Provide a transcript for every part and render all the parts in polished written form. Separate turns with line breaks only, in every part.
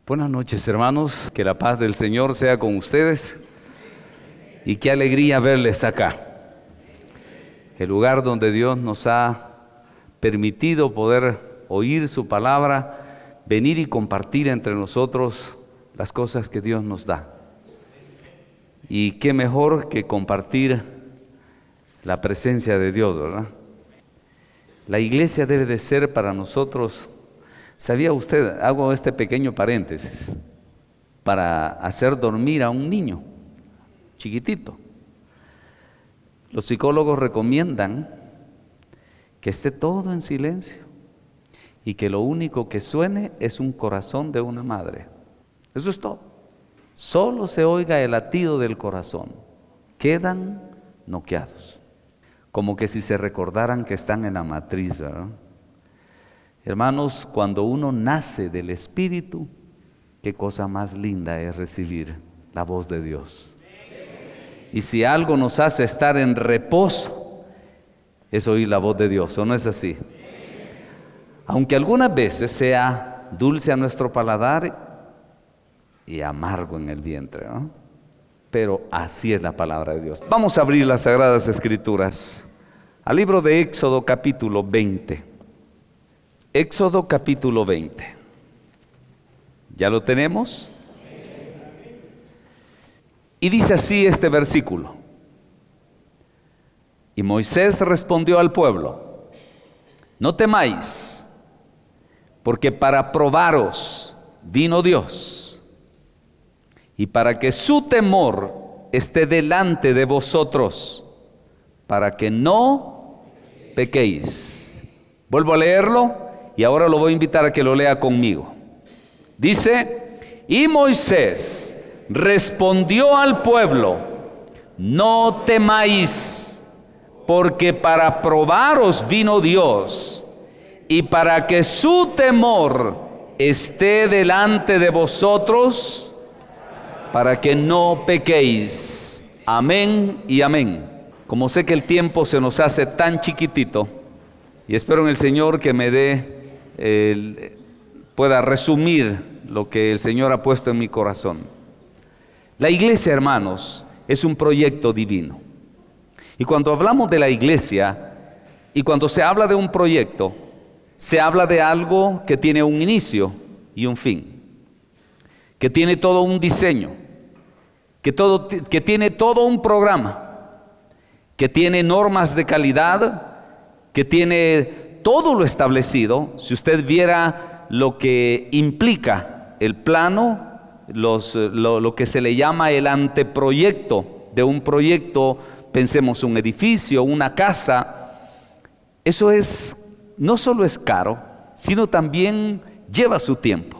Buenas noches, hermanos, que la paz del Señor sea con ustedes y qué alegría verles acá. El lugar donde Dios nos ha permitido poder oír su palabra, venir y compartir entre nosotros las cosas que Dios nos da. Y qué mejor que compartir la presencia de Dios, ¿verdad? La iglesia debe de ser para nosotros. ¿Sabía usted? Hago este pequeño paréntesis para hacer dormir a un niño chiquitito. Los psicólogos recomiendan que esté todo en silencio y que lo único que suene es un corazón de una madre. Eso es todo. Solo se oiga el latido del corazón. Quedan noqueados, como que si se recordaran que están en la matriz, ¿verdad? Hermanos, cuando uno nace del Espíritu, qué cosa más linda es recibir la voz de Dios. Y si algo nos hace estar en reposo, es oír la voz de Dios, ¿o no es así? Aunque algunas veces sea dulce a nuestro paladar y amargo en el vientre, ¿no? Pero así es la palabra de Dios. Vamos a abrir las Sagradas Escrituras al libro de Éxodo capítulo 20. Éxodo capítulo 20. ¿Ya lo tenemos? Y dice así este versículo. Y Moisés respondió al pueblo: no temáis, porque para probaros vino Dios, y para que su temor esté delante de vosotros, para que no pequéis. Vuelvo a leerlo. Y ahora lo voy a invitar a que lo lea conmigo. Dice: y Moisés respondió al pueblo: no temáis, porque para probaros vino Dios, y para que su temor esté delante de vosotros, para que no pequéis. Amén y amén. Como sé que el tiempo se nos hace tan chiquitito, y espero en el Señor que me pueda resumir lo que el Señor ha puesto en mi corazón. La iglesia, hermanos, es un proyecto divino. Y cuando hablamos de la iglesia, y cuando se habla de un proyecto, se habla de algo que tiene un inicio y un fin, que tiene todo un diseño, que tiene todo un programa, que tiene normas de calidad, que tiene todo lo establecido. Si usted viera lo que implica el plano, lo que se le llama el anteproyecto de un proyecto, pensemos un edificio, una casa, eso no solo es caro, sino también lleva su tiempo.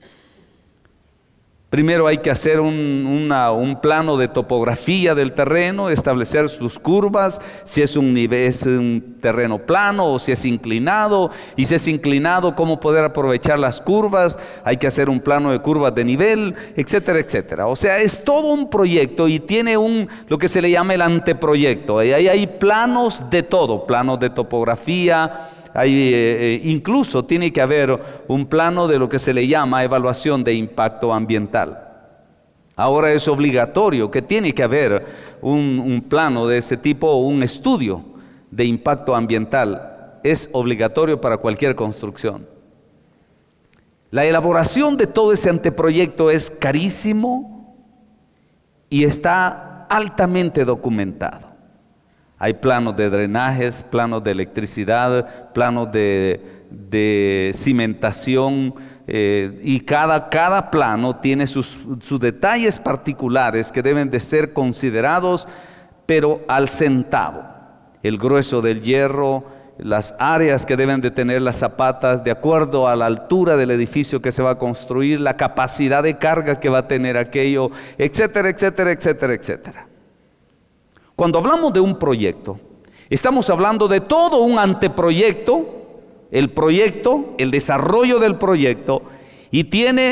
Primero hay que hacer un plano de topografía del terreno, establecer sus curvas, si es un terreno plano o si es inclinado, y si es inclinado, cómo poder aprovechar las curvas. Hay que hacer un plano de curvas de nivel, etcétera, etcétera. O sea, es todo un proyecto y tiene lo que se le llama el anteproyecto. Ahí hay planos de todo, planos de topografía. Incluso tiene que haber un plano de lo que se le llama evaluación de impacto ambiental. Ahora es obligatorio que tiene que haber un plano de ese tipo, un estudio de impacto ambiental. Es obligatorio para cualquier construcción. La elaboración de todo ese anteproyecto es carísimo y está altamente documentado. Hay planos de drenajes, planos de electricidad, planos de cimentación, y cada plano tiene sus detalles particulares que deben de ser considerados, pero al centavo. El grueso del hierro, las áreas que deben de tener las zapatas de acuerdo a la altura del edificio que se va a construir, la capacidad de carga que va a tener aquello, etcétera, etcétera, etcétera, etcétera. Cuando hablamos de un proyecto, estamos hablando de todo un anteproyecto, el proyecto, el desarrollo del proyecto, y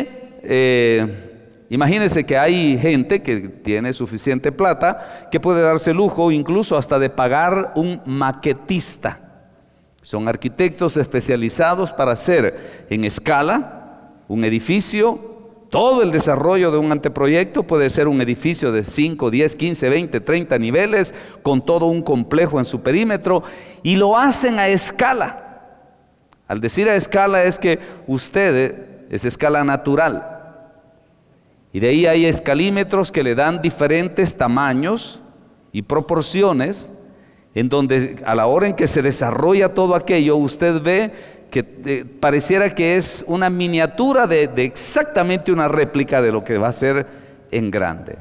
imagínense que hay gente que tiene suficiente plata, que puede darse lujo incluso hasta de pagar un maquetista. Son arquitectos especializados para hacer en escala un edificio Todo el desarrollo de un anteproyecto puede ser un edificio de 5, 10, 15, 20, 30 niveles, con todo un complejo en su perímetro, y lo hacen a escala. Al decir a escala es que es escala natural. Y de ahí hay escalímetros que le dan diferentes tamaños y proporciones, en donde a la hora en que se desarrolla todo aquello, usted ve que pareciera que es una miniatura de exactamente una réplica de lo que va a ser en grande.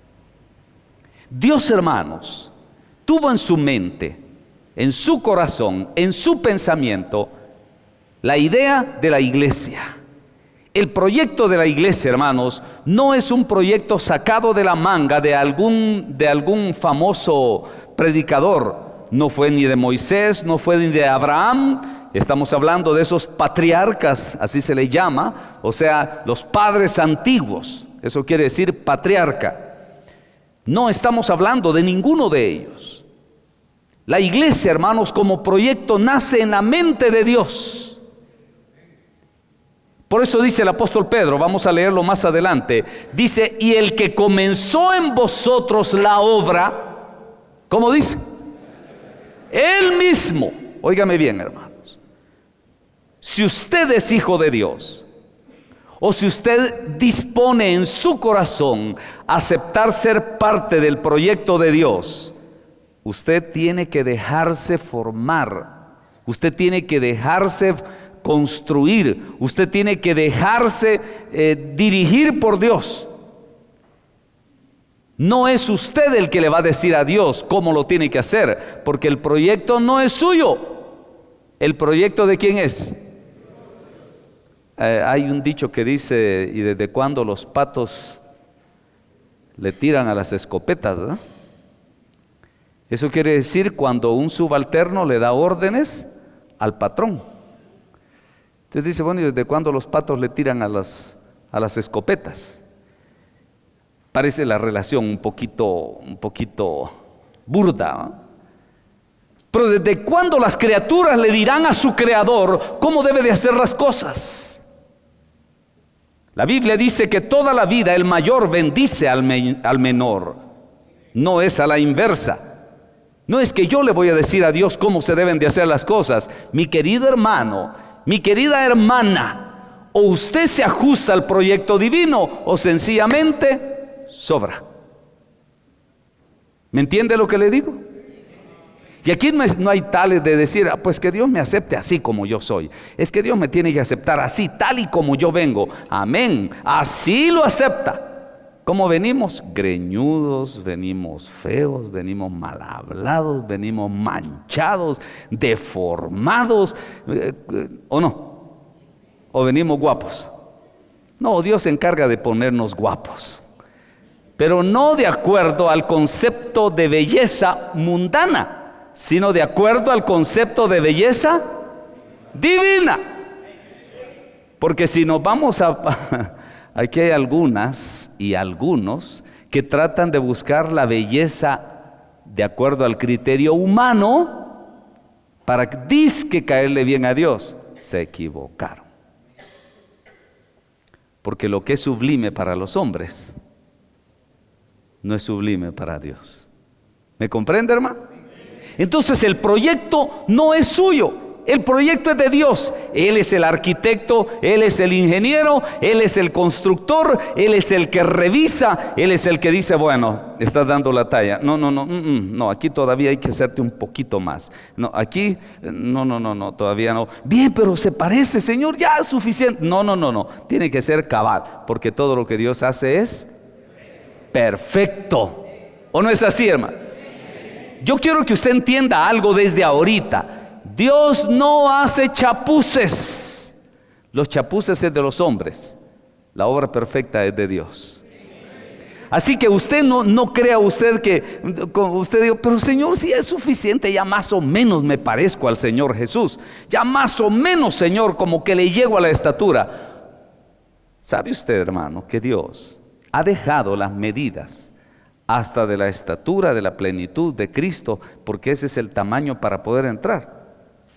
Dios, hermanos, tuvo en su mente, en su corazón, en su pensamiento, la idea de la iglesia. El proyecto de la iglesia, hermanos, no es un proyecto sacado de la manga de algún famoso predicador. No fue ni de Moisés, no fue ni de Abraham. Estamos hablando de esos patriarcas, así se le llama, o sea, los padres antiguos. Eso quiere decir patriarca. No estamos hablando de ninguno de ellos. La iglesia, hermanos, como proyecto nace en la mente de Dios. Por eso dice el apóstol Pedro, vamos a leerlo más adelante, dice, y el que comenzó en vosotros la obra, ¿cómo dice? Él mismo, óigame bien, hermanos, si usted es hijo de Dios, o si usted dispone en su corazón aceptar ser parte del proyecto de Dios, usted tiene que dejarse formar, usted tiene que dejarse construir, usted tiene que dejarse dirigir por Dios. No es usted el que le va a decir a Dios cómo lo tiene que hacer, porque el proyecto no es suyo. ¿El proyecto de quién es? Hay un dicho que dice, ¿y desde cuándo los patos le tiran a las escopetas? ¿Verdad? Eso quiere decir cuando un subalterno le da órdenes al patrón. Entonces dice, bueno, ¿y desde cuándo los patos le tiran a las escopetas? Parece la relación un poquito burda, ¿no? Pero ¿desde cuándo las criaturas le dirán a su creador cómo debe de hacer las cosas? La Biblia dice que toda la vida el mayor bendice al menor. No es a la inversa. No es que yo le voy a decir a Dios cómo se deben de hacer las cosas. Mi querido hermano, mi querida hermana, o usted se ajusta al proyecto divino o sencillamente sobra. ¿Me entiende lo que le digo? Y aquí no hay tales de decir, pues que Dios me acepte así como yo soy. Es que Dios me tiene que aceptar así, tal y como yo vengo. Amén. Así lo acepta. ¿Cómo venimos? Greñudos, venimos feos, venimos mal hablados, venimos manchados, deformados, ¿o no? ¿O venimos guapos? No, Dios se encarga de ponernos guapos, pero no de acuerdo al concepto de belleza mundana, sino de acuerdo al concepto de belleza divina. Porque si nos vamos aquí hay algunas y algunos que tratan de buscar la belleza de acuerdo al criterio humano para disque caerle bien a Dios. Se equivocaron. Porque lo que es sublime para los hombres no es sublime para Dios. ¿Me comprende, hermano? Entonces el proyecto no es suyo, el proyecto es de Dios. Él es el arquitecto, Él es el ingeniero, Él es el constructor, Él es el que revisa, Él es el que dice, bueno, estás dando la talla. No, aquí todavía hay que hacerte un poquito más. No, aquí, no, todavía no. Bien, pero se parece, Señor, ya es suficiente. No, tiene que ser cabal, porque todo lo que Dios hace es perfecto. ¿O no es así, hermano? Yo quiero que usted entienda algo desde ahorita. Dios no hace chapuces. Los chapuces es de los hombres. La obra perfecta es de Dios. Así que usted no crea usted que usted diga, pero Señor, si es suficiente, ya más o menos me parezco al Señor Jesús. Ya más o menos, Señor, como que le llego a la estatura. ¿Sabe usted, hermano, que Dios ha dejado las medidas hasta de la estatura de la plenitud de Cristo, porque ese es el tamaño para poder entrar?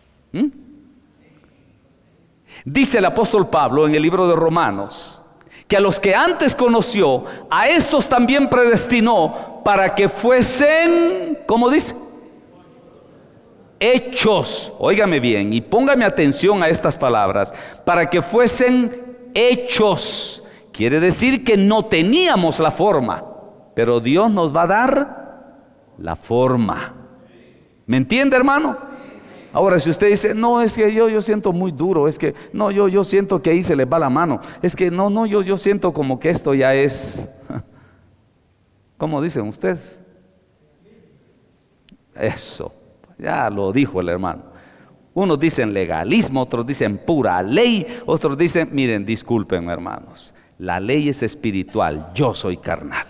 Dice el apóstol Pablo en el libro de Romanos que a los que antes conoció, a estos también predestinó para que fuesen, ¿cómo dice? Hechos. Óigame bien y póngame atención a estas palabras. Para que fuesen hechos. Quiere decir que no teníamos la forma, pero Dios nos va a dar la forma. ¿Me entiende, hermano? Ahora, si usted dice, no, es que yo siento muy duro, es que no, yo siento que ahí se les va la mano, es que no, yo siento como que esto ya es, ¿cómo dicen ustedes? Eso, ya lo dijo el hermano. Unos dicen legalismo, otros dicen pura ley, otros dicen, miren, disculpen hermanos, la ley es espiritual, yo soy carnal.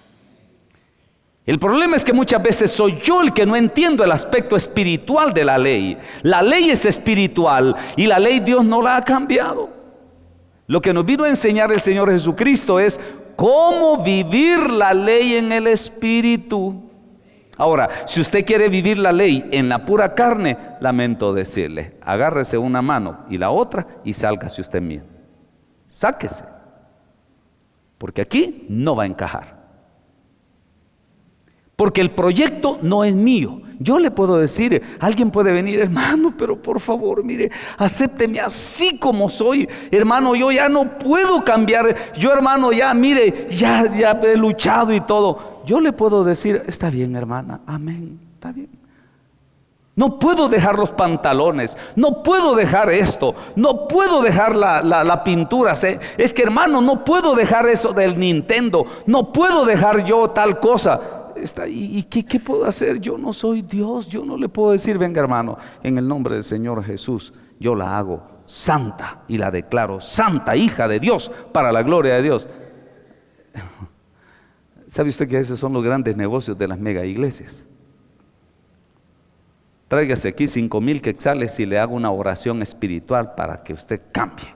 El problema es que muchas veces soy yo el que no entiendo el aspecto espiritual de la ley. La ley es espiritual y la ley Dios no la ha cambiado. Lo que nos vino a enseñar el Señor Jesucristo es cómo vivir la ley en el espíritu. Ahora, si usted quiere vivir la ley en la pura carne, lamento decirle, agárrese una mano y la otra y sálgase usted mismo. Sáquese, porque aquí no va a encajar. Porque el proyecto no es mío. Yo le puedo decir, alguien puede venir, hermano, pero por favor, mire, acépteme así como soy. Hermano, yo ya no puedo cambiar. Yo, hermano, ya, mire, ya he luchado y todo. Yo le puedo decir, está bien, hermana, amén, está bien. No puedo dejar los pantalones, no puedo dejar esto, no puedo dejar la pintura. Es que, hermano, no puedo dejar eso del Nintendo, no puedo dejar yo tal cosa. ¿Y qué puedo hacer? Yo no soy Dios. Yo no le puedo decir, venga hermano, en el nombre del Señor Jesús, yo la hago santa y la declaro santa, hija de Dios, para la gloria de Dios. ¿Sabe usted que esos son los grandes negocios de las mega iglesias? Tráigase aquí 5,000 quetzales y le hago una oración espiritual para que usted cambie.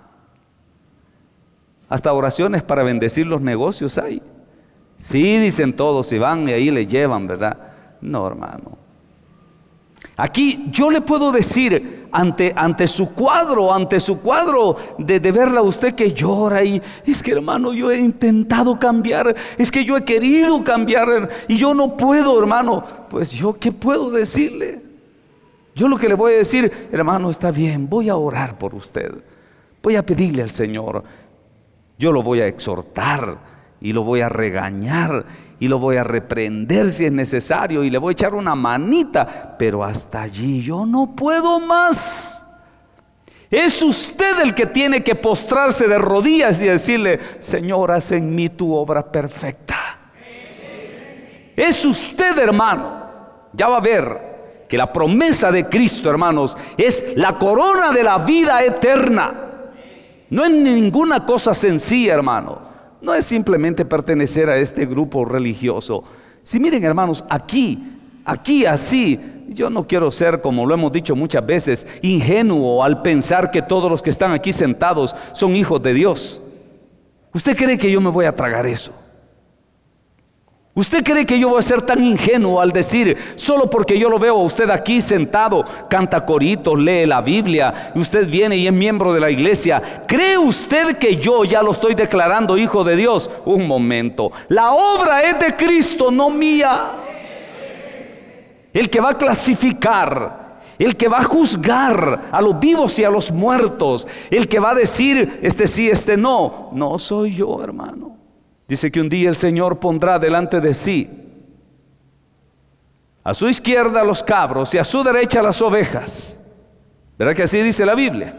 Hasta oraciones para bendecir los negocios hay. Sí, dicen todos, y van y ahí le llevan, ¿verdad? No, hermano. Aquí yo le puedo decir ante su cuadro de verla a usted que llora y es que, hermano, yo he intentado cambiar, es que yo he querido cambiar y yo no puedo, hermano. Pues yo, ¿qué puedo decirle? Yo lo que le voy a decir, hermano, está bien, voy a orar por usted, voy a pedirle al Señor, yo lo voy a exhortar y lo voy a regañar y lo voy a reprender si es necesario y le voy a echar una manita, pero hasta allí yo no puedo más. Es usted el que tiene que postrarse de rodillas y decirle, Señor, haz en mí tu obra perfecta. Es usted, hermano. Ya va a ver que la promesa de Cristo, hermanos, es la corona de la vida eterna. No es ninguna cosa sencilla, hermano. No es simplemente pertenecer a este grupo religioso. Si miren, hermanos, aquí así, yo no quiero ser, como lo hemos dicho muchas veces, ingenuo al pensar que todos los que están aquí sentados son hijos de Dios. ¿Usted cree que yo me voy a tragar eso? ¿Usted cree que yo voy a ser tan ingenuo al decir, solo porque yo lo veo a usted aquí sentado, canta coritos, lee la Biblia, y usted viene y es miembro de la iglesia, ¿cree usted que yo ya lo estoy declarando hijo de Dios? Un momento, la obra es de Cristo, no mía. El que va a clasificar, el que va a juzgar a los vivos y a los muertos, el que va a decir, este sí, este no, no soy yo, hermano. Dice que un día el Señor pondrá delante de sí a su izquierda los cabros y a su derecha las ovejas. ¿Verdad que así dice la Biblia?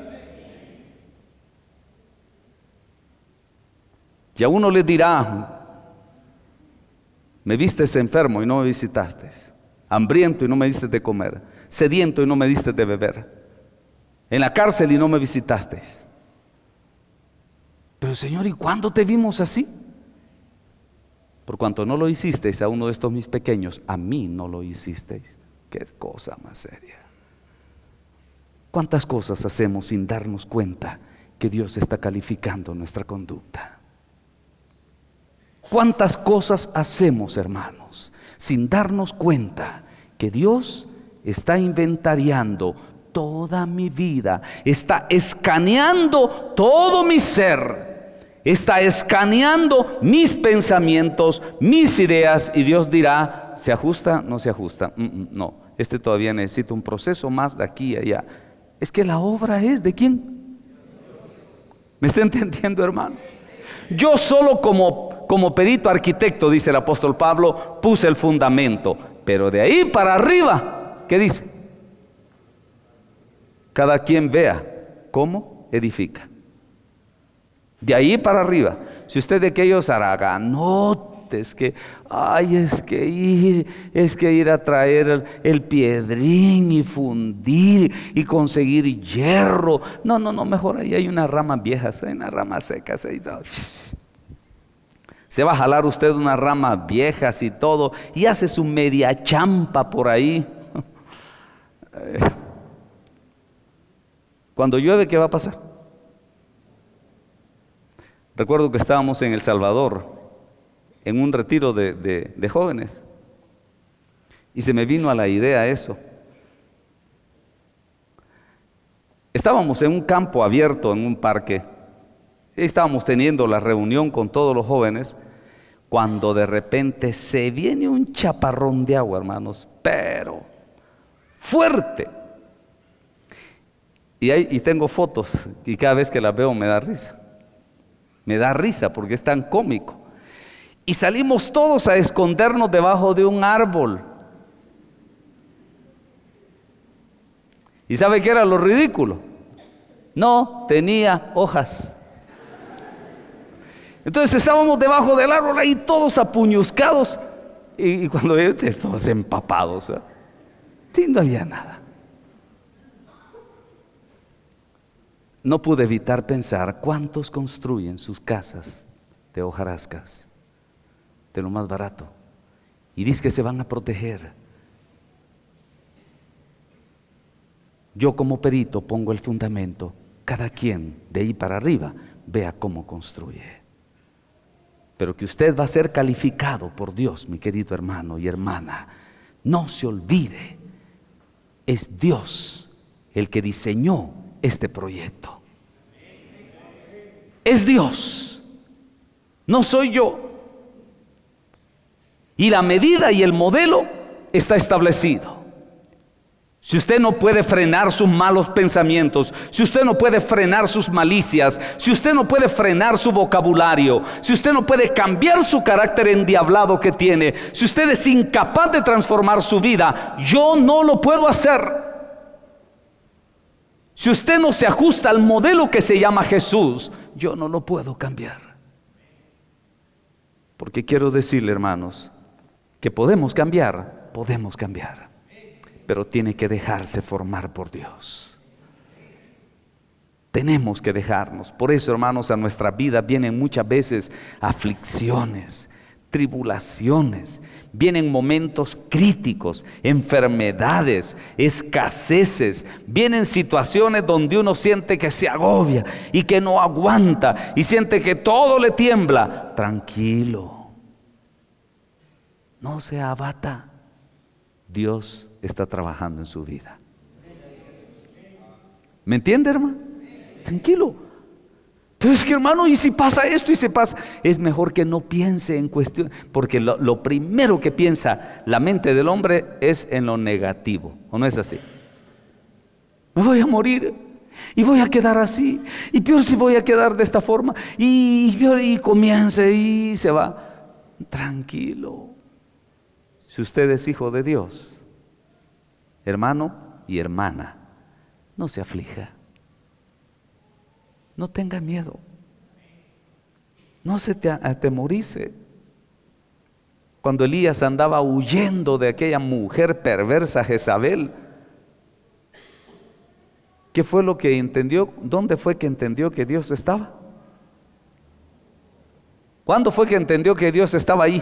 Y a uno le dirá, me vistes enfermo y no me visitaste, hambriento y no me diste de comer, sediento y no me diste de beber, en la cárcel y no me visitaste. Pero Señor, ¿y cuándo te vimos así? Por cuanto no lo hicisteis a uno de estos mis pequeños, a mí no lo hicisteis. Qué cosa más seria. ¿Cuántas cosas hacemos sin darnos cuenta que Dios está calificando nuestra conducta? ¿Cuántas cosas hacemos, hermanos, sin darnos cuenta que Dios está inventariando toda mi vida, está escaneando todo mi ser? está escaneando mis pensamientos, mis ideas, y Dios dirá, ¿se ajusta? No se ajusta. No, este todavía necesita un proceso más de aquí a allá. Es que la obra es ¿de quién? ¿Me está entendiendo, hermano? Yo solo como perito arquitecto, dice el apóstol Pablo, puse el fundamento, pero de ahí para arriba, ¿qué dice? Cada quien vea cómo edifica. De ahí para arriba. Si usted de aquellos haraganotes que, es que ir a traer el piedrín y fundir y conseguir hierro. No, mejor ahí hay unas ramas viejas, hay unas ramas secas ahí. Se va a jalar usted unas ramas viejas y todo, y hace su media champa por ahí. Cuando llueve, ¿qué va a pasar? Recuerdo que estábamos en El Salvador, en un retiro de jóvenes, y se me vino a la idea eso. Estábamos en un campo abierto, en un parque, y estábamos teniendo la reunión con todos los jóvenes, cuando de repente se viene un chaparrón de agua, hermanos, pero fuerte. Y tengo fotos, y cada vez que las veo me da risa. Me da risa porque es tan cómico. Y salimos todos a escondernos debajo de un árbol. ¿Y sabe qué era lo ridículo? No tenía hojas. Entonces estábamos debajo del árbol ahí todos apuñuscados. Y cuando veo todos empapados, sí, no había nada. No pude evitar pensar cuántos construyen sus casas de hojarascas, de lo más barato, y dicen que se van a proteger. Yo como perito pongo el fundamento, cada quien de ahí para arriba vea cómo construye. Pero que usted va a ser calificado por Dios, mi querido hermano y hermana, no se olvide, es Dios el que diseñó este proyecto. Es Dios, no soy yo. Y la medida y el modelo está establecido. Si usted no puede frenar sus malos pensamientos, si usted no puede frenar sus malicias, si usted no puede frenar su vocabulario, si usted no puede cambiar su carácter endiablado que tiene, si usted es incapaz de transformar su vida, yo no lo puedo hacer. Si usted no se ajusta al modelo que se llama Jesús, yo no lo puedo cambiar. Porque quiero decirle, hermanos, que podemos cambiar, pero tiene que dejarse formar por Dios. Tenemos que dejarnos. Por eso, hermanos, a nuestra vida vienen muchas veces aflicciones, tribulaciones, vienen momentos críticos, enfermedades, escaseces, vienen situaciones donde uno siente que se agobia y que no aguanta y siente que todo le tiembla. Tranquilo, no se abata, Dios está trabajando en su vida. ¿Me entiende, hermano? Tranquilo. Pero es que, hermano, y si pasa esto y se pasa, es mejor que no piense en cuestión, porque lo primero que piensa la mente del hombre es en lo negativo, ¿o no es así? Me voy a morir y voy a quedar así, y peor si voy a quedar de esta forma, y comienza y se va. Tranquilo, si usted es hijo de Dios, hermano y hermana, no se aflija. No tenga miedo. No se te atemorice. Cuando Elías andaba huyendo de aquella mujer perversa Jezabel, ¿qué fue lo que entendió? ¿Dónde fue que entendió que Dios estaba? ¿Cuándo fue que entendió que Dios estaba ahí?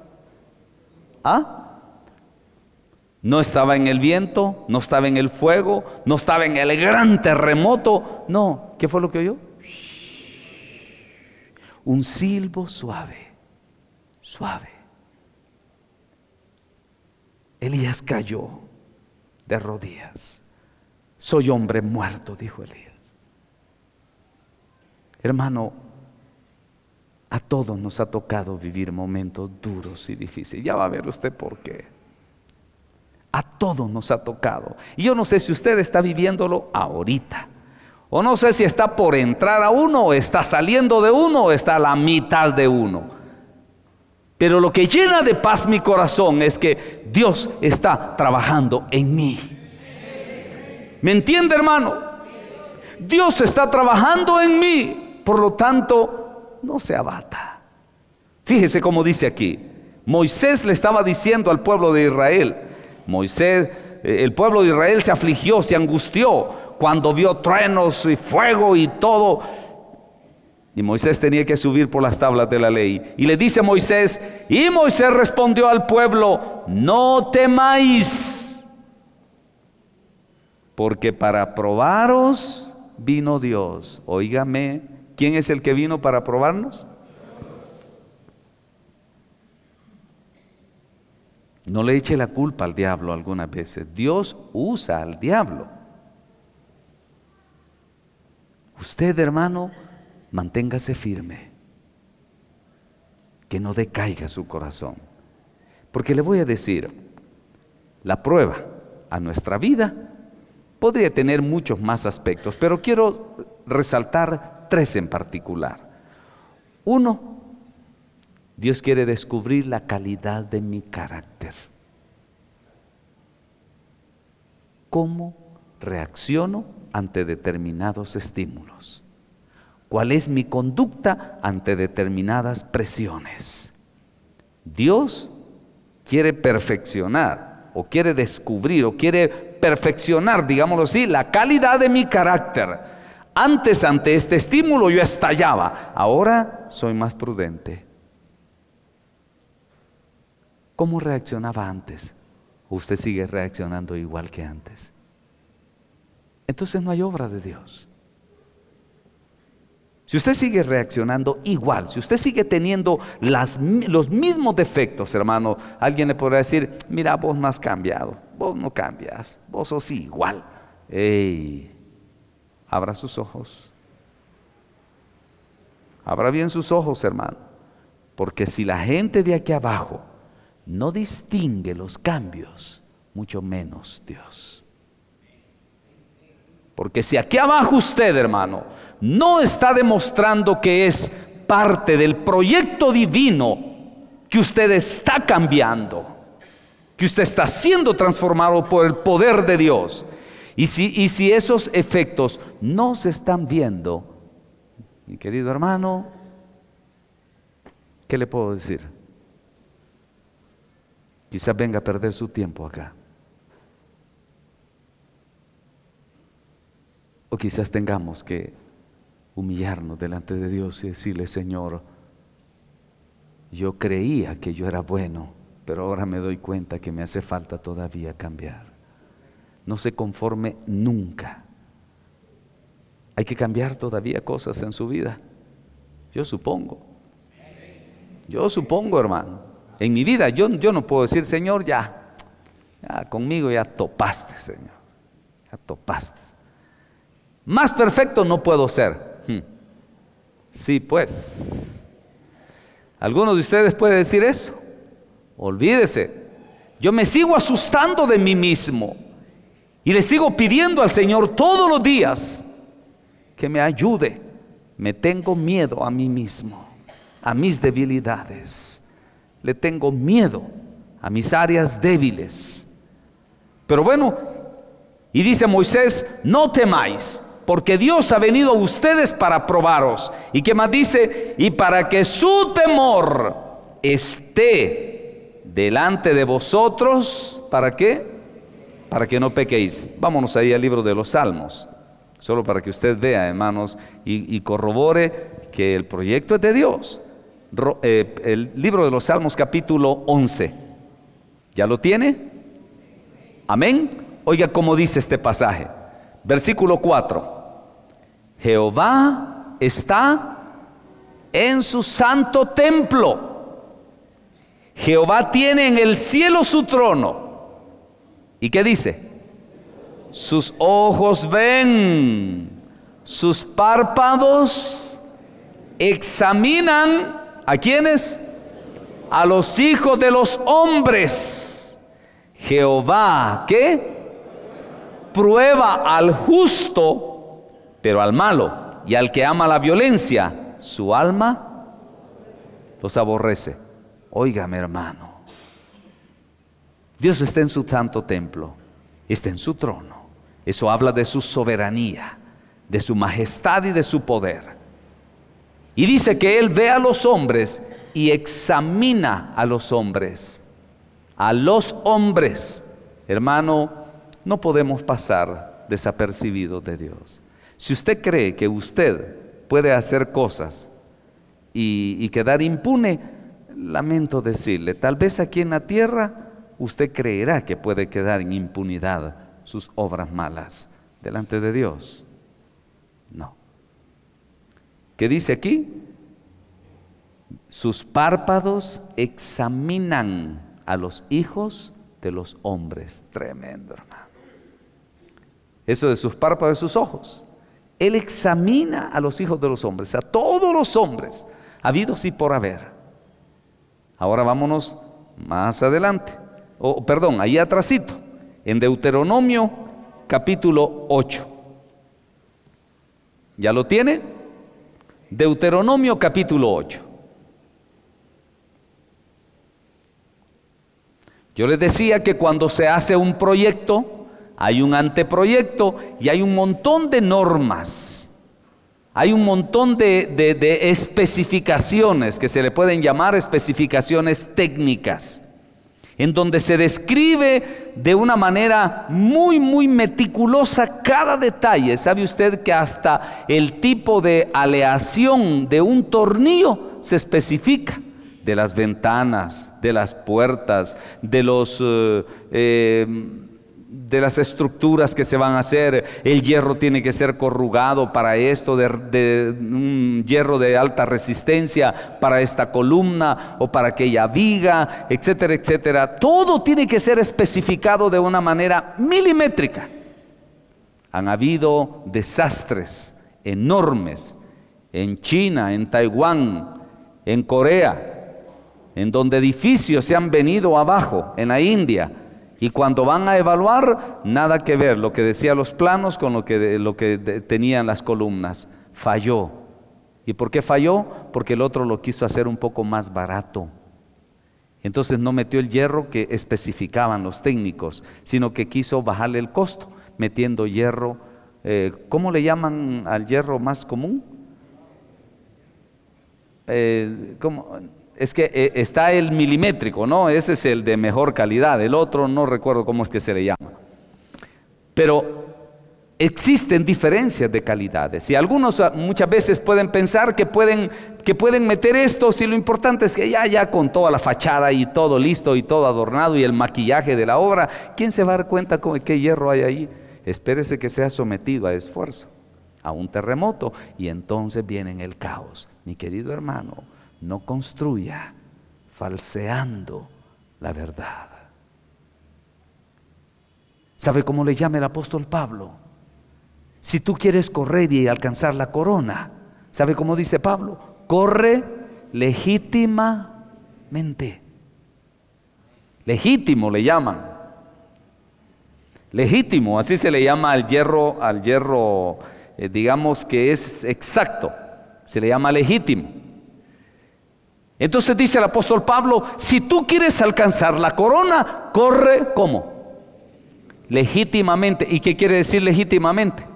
No estaba en el viento, no estaba en el fuego, no estaba en el gran terremoto. No, ¿qué fue lo que oyó? Un silbo suave, suave. Elías cayó de rodillas. Soy hombre muerto, dijo Elías. Hermano, A todos nos ha tocado vivir momentos duros y difíciles. Ya va a ver usted por qué. A todos nos ha tocado. Y yo no sé si usted está viviéndolo ahorita. O no sé si está por entrar a uno, o está saliendo de uno, o está a la mitad de uno. Pero lo que llena de paz mi corazón es que Dios está trabajando en mí. ¿Me entiende, hermano? Dios está trabajando en mí. Por lo tanto, no se abata. Fíjese cómo dice aquí. Moisés le estaba diciendo al pueblo de Israel. El pueblo de Israel se afligió, se angustió cuando vio truenos y fuego y todo. Y Moisés tenía que subir por las tablas de la ley. Y le dice Moisés, y Moisés respondió al pueblo, no temáis, porque para probaros vino Dios. Óigame, ¿quién es el que vino para probarnos? No le eche la culpa al diablo algunas veces. Dios usa al diablo. Usted, hermano, manténgase firme, que no decaiga su corazón. Porque le voy a decir, la prueba a nuestra vida podría tener muchos más aspectos, pero quiero resaltar 3 en particular. 1, Dios quiere descubrir la calidad de mi carácter. ¿Cómo reacciono ante determinados estímulos? ¿Cuál es mi conducta ante determinadas presiones? Dios quiere perfeccionar, o quiere descubrir, o quiere perfeccionar, digámoslo así, la calidad de mi carácter. Antes, ante este estímulo, yo estallaba. Ahora soy más prudente. ¿Cómo reaccionaba antes? ¿O usted sigue reaccionando igual que antes? Entonces no hay obra de Dios. Si usted sigue reaccionando igual, si usted sigue teniendo los mismos defectos, hermano, alguien le podrá decir, mira, vos no has cambiado, vos no cambias, vos sos igual. ¡Ey! Abra sus ojos. Abra bien sus ojos, hermano. Porque si la gente de aquí abajo no distingue los cambios, mucho menos Dios. Porque si aquí abajo usted, hermano, no está demostrando que es parte del proyecto divino, que usted está cambiando, que usted está siendo transformado por el poder de Dios, y si esos efectos no se están viendo, mi querido hermano, ¿qué le puedo decir? Quizás venga a perder su tiempo acá. O quizás tengamos que humillarnos delante de Dios y decirle, Señor, yo creía que yo era bueno, pero ahora me doy cuenta que me hace falta todavía cambiar. No se conforme nunca. Hay que cambiar todavía cosas en su vida. Yo supongo, hermano. En mi vida yo no puedo decir, Señor, ya conmigo ya topaste, Señor. Ya topaste. Más perfecto no puedo ser. Sí, pues. ¿Alguno de ustedes puede decir eso? Olvídese. Yo me sigo asustando de mí mismo y le sigo pidiendo al Señor todos los días que me ayude. Me tengo miedo a mí mismo, a mis debilidades. Le tengo miedo a mis áreas débiles. Pero bueno, y dice Moisés, no temáis, porque Dios ha venido a ustedes para probaros. ¿Y qué más dice? Y para que su temor esté delante de vosotros, ¿para qué? Para que no pequéis. Vámonos ahí al libro de los Salmos, solo para que usted vea, hermanos, y corrobore que el proyecto es de Dios. El libro de los Salmos, capítulo 11. ¿Ya lo tiene? Amén. Oiga cómo dice este pasaje. Versículo 4. Jehová está en su santo templo. Jehová tiene en el cielo su trono. ¿Y qué dice? Sus ojos ven, sus párpados examinan ¿A quiénes? A los hijos de los hombres. Jehová, ¿qué? Prueba al justo, pero al malo y al que ama la violencia, su alma los aborrece. Óigame, hermano, Dios está en su santo templo, está en su trono. Eso habla de su soberanía, de su majestad y de su poder. Y dice que Él ve a los hombres y examina a los hombres. A los hombres, hermano, no podemos pasar desapercibidos de Dios. Si usted cree que usted puede hacer cosas y quedar impune, lamento decirle, tal vez aquí en la tierra usted creerá que puede quedar en impunidad sus obras malas delante de Dios. No. ¿Qué dice aquí? Sus párpados examinan a los hijos de los hombres. Tremendo, hermano. Eso de sus párpados, de sus ojos. Él examina a los hijos de los hombres, a todos los hombres, habidos y por haber. Ahora vámonos más adelante. Ahí atrasito, en Deuteronomio capítulo 8. ¿Ya lo tiene? Deuteronomio capítulo 8. Yo les decía que cuando se hace un proyecto, hay un anteproyecto y hay un montón de normas. Hay un montón de especificaciones que se le pueden llamar especificaciones técnicas, en donde se describe de una manera muy, muy meticulosa cada detalle. ¿Sabe usted que hasta el tipo de aleación de un tornillo se especifica? De las ventanas, de las puertas, de las estructuras que se van a hacer. El hierro tiene que ser corrugado para esto, de un hierro de alta resistencia para esta columna o para aquella viga, etcétera, etcétera. Todo tiene que ser especificado de una manera milimétrica. Han habido desastres enormes en China, en Taiwán, en Corea, en donde edificios se han venido abajo, en la India. Y cuando van a evaluar, nada que ver lo que decían los planos con lo que tenían las columnas. Falló. ¿Y por qué falló? Porque el otro lo quiso hacer un poco más barato. Entonces no metió el hierro que especificaban los técnicos, sino que quiso bajarle el costo, metiendo hierro. ¿Cómo le llaman al hierro más común? Es que está el milimétrico, ¿no? Ese es el de mejor calidad. El otro no recuerdo cómo es que se le llama. Pero existen diferencias de calidades. Y algunos muchas veces pueden pensar que pueden meter esto, si lo importante es que ya con toda la fachada y todo listo y todo adornado y el maquillaje de la obra, ¿quién se va a dar cuenta con qué hierro hay ahí? Espérese que sea sometido a esfuerzo, a un terremoto, y entonces viene el caos. Mi querido hermano, no construya falseando la verdad. ¿Sabe cómo le llama el apóstol Pablo? Si tú quieres correr y alcanzar la corona, ¿sabe cómo dice Pablo? Corre legítimamente. Legítimo le llaman. Legítimo, así se le llama al hierro, digamos que es exacto. Se le llama legítimo. Entonces dice el apóstol Pablo, si tú quieres alcanzar la corona, corre, ¿cómo? Legítimamente. ¿Y qué quiere decir legítimamente?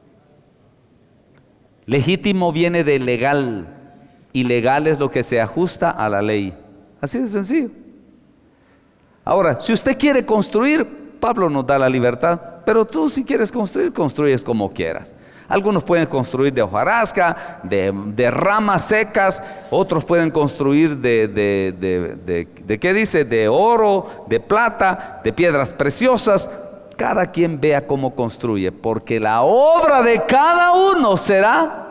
Legítimo viene de legal, y legal es lo que se ajusta a la ley. Así de sencillo. Ahora, si usted quiere construir, Pablo nos da la libertad, pero tú si quieres construir, construyes como quieras. Algunos pueden construir de hojarasca, de ramas secas, otros pueden construir ¿de qué dice? De oro, de plata, de piedras preciosas. Cada quien vea cómo construye, porque la obra de cada uno será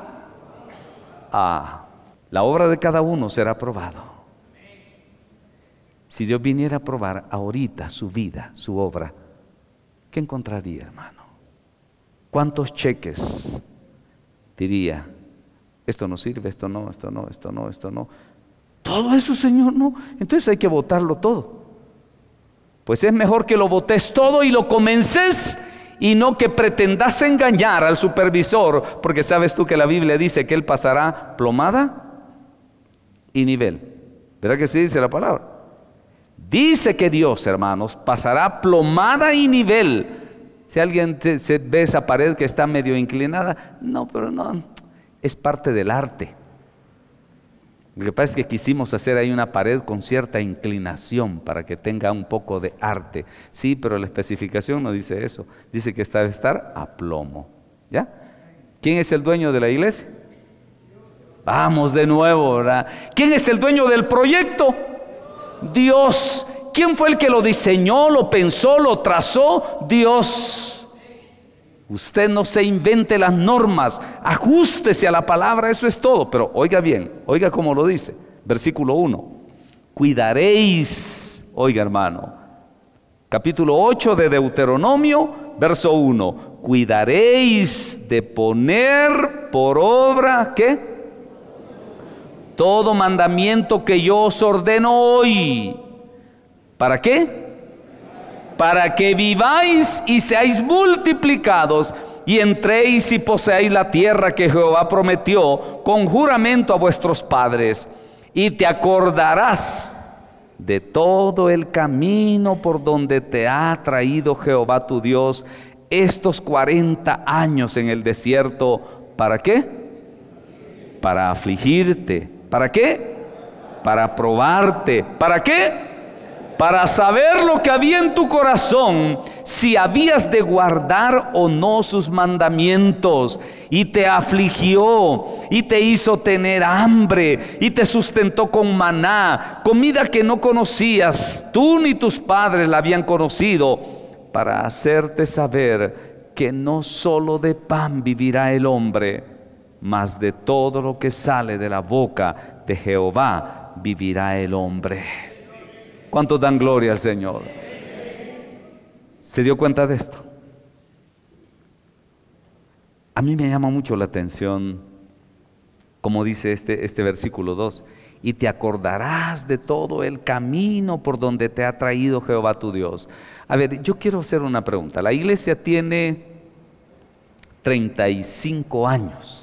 probado. Si Dios viniera a probar ahorita su vida, su obra, ¿qué encontraría, hermano? ¿Cuántos cheques diría? Esto no sirve, esto no, esto no, esto no, esto no. Todo eso, Señor, no. Entonces hay que botarlo todo. Pues es mejor que lo botes todo y lo comences, y no que pretendas engañar al supervisor, porque sabes tú que la Biblia dice que él pasará plomada y nivel. ¿Verdad que sí dice la palabra? Dice que Dios, hermanos, pasará plomada y nivel. Si alguien se ve esa pared que está medio inclinada, no, pero no, es parte del arte. Lo que pasa es que quisimos hacer ahí una pared con cierta inclinación para que tenga un poco de arte. Sí, pero la especificación no dice eso. Dice que debe estar a plomo. ¿Ya? ¿Quién es el dueño de la iglesia? Vamos de nuevo, ¿verdad? ¿Quién es el dueño del proyecto? Dios. ¿Quién fue el que lo diseñó, lo pensó, lo trazó? Dios. Usted no se invente las normas, ajústese a la palabra, eso es todo. Pero oiga bien, oiga cómo lo dice, versículo 1. Cuidaréis, oiga hermano, capítulo 8 de Deuteronomio, verso 1. Cuidaréis de poner por obra, ¿qué? Todo mandamiento que yo os ordeno hoy. ¿Para qué? Para que viváis y seáis multiplicados, y entréis y poseáis la tierra que Jehová prometió con juramento a vuestros padres. Y te acordarás de todo el camino por donde te ha traído Jehová tu Dios estos 40 años en el desierto. ¿Para qué? Para afligirte. ¿Para qué? Para probarte. ¿Para qué? Para saber lo que había en tu corazón, si habías de guardar o no sus mandamientos. Y te afligió, y te hizo tener hambre, y te sustentó con maná, comida que no conocías, tú ni tus padres la habían conocido, para hacerte saber que no solo de pan vivirá el hombre, mas de todo lo que sale de la boca de Jehová vivirá el hombre. ¿Cuántos dan gloria al Señor? ¿Se dio cuenta de esto? A mí me llama mucho la atención, como dice este versículo 2. Y te acordarás de todo el camino por donde te ha traído Jehová tu Dios. A ver, yo quiero hacer una pregunta. La iglesia tiene 35 años.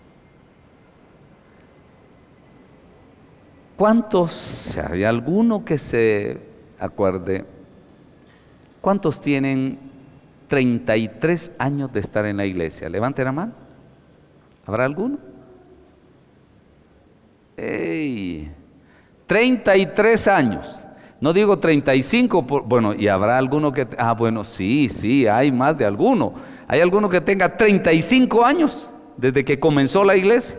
¿Cuántos, si hay alguno que se acuerde, cuántos tienen 33 años de estar en la iglesia? Levanten la mano. ¿Habrá alguno? ¡Ey! 33 años. No digo 35, bueno, y habrá alguno que, bueno, sí, hay más de alguno. ¿Hay alguno que tenga 35 años desde que comenzó la iglesia?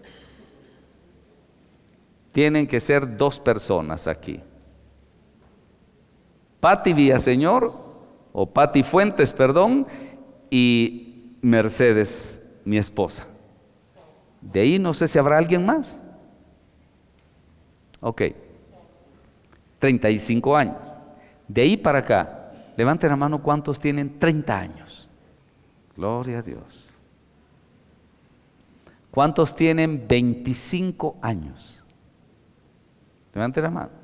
Tienen que ser 2 personas aquí. Pati Villaseñor, o Pati Fuentes, perdón, y Mercedes, mi esposa. De ahí no sé si habrá alguien más. Ok, 35 años. De ahí para acá, levanten la mano cuántos tienen 30 años. Gloria a Dios. ¿Cuántos tienen 25 años? Levante la mano.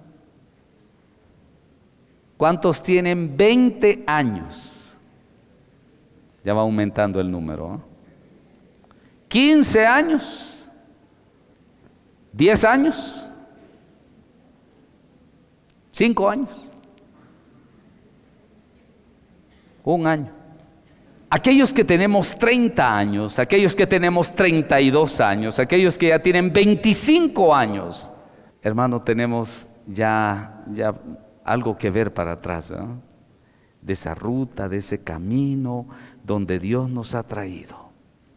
¿Cuántos tienen 20 años? Ya va aumentando el número, ¿eh? 15 años. 10 años. 5 años. 1 año. Aquellos que tenemos 30 años, aquellos que tenemos 32 años, aquellos que ya tienen 25 años, hermano, tenemos ya algo que ver para atrás, ¿no? De esa ruta, de ese camino donde Dios nos ha traído.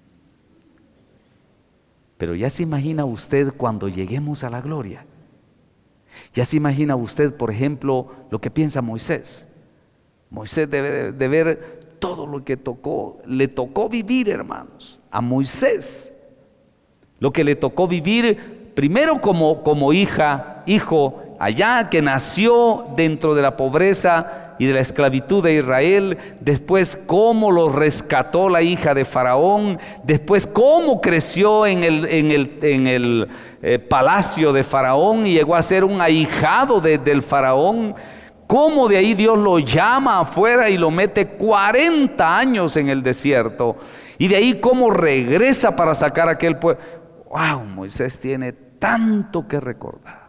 Pero ya se imagina usted cuando lleguemos a la gloria. Ya se imagina usted, por ejemplo, lo que piensa Moisés. Moisés debe de ver todo lo que le tocó vivir, hermanos, a Moisés. Lo que le tocó vivir primero como hijo allá, que nació dentro de la pobreza, y de la esclavitud de Israel, después cómo lo rescató la hija de Faraón, después cómo creció en el palacio de Faraón y llegó a ser un ahijado del Faraón, cómo de ahí Dios lo llama afuera y lo mete 40 años en el desierto, y de ahí cómo regresa para sacar a aquel pueblo. ¡Wow! Moisés tiene tanto que recordar.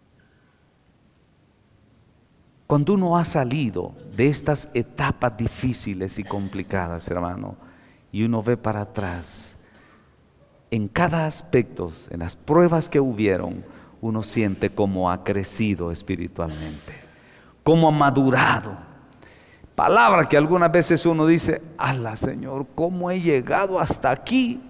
Cuando uno ha salido de estas etapas difíciles y complicadas, hermano, y uno ve para atrás, en cada aspecto, en las pruebas que hubieron, uno siente cómo ha crecido espiritualmente, cómo ha madurado. Palabra que algunas veces uno dice: ¡ala, Señor, cómo he llegado hasta aquí!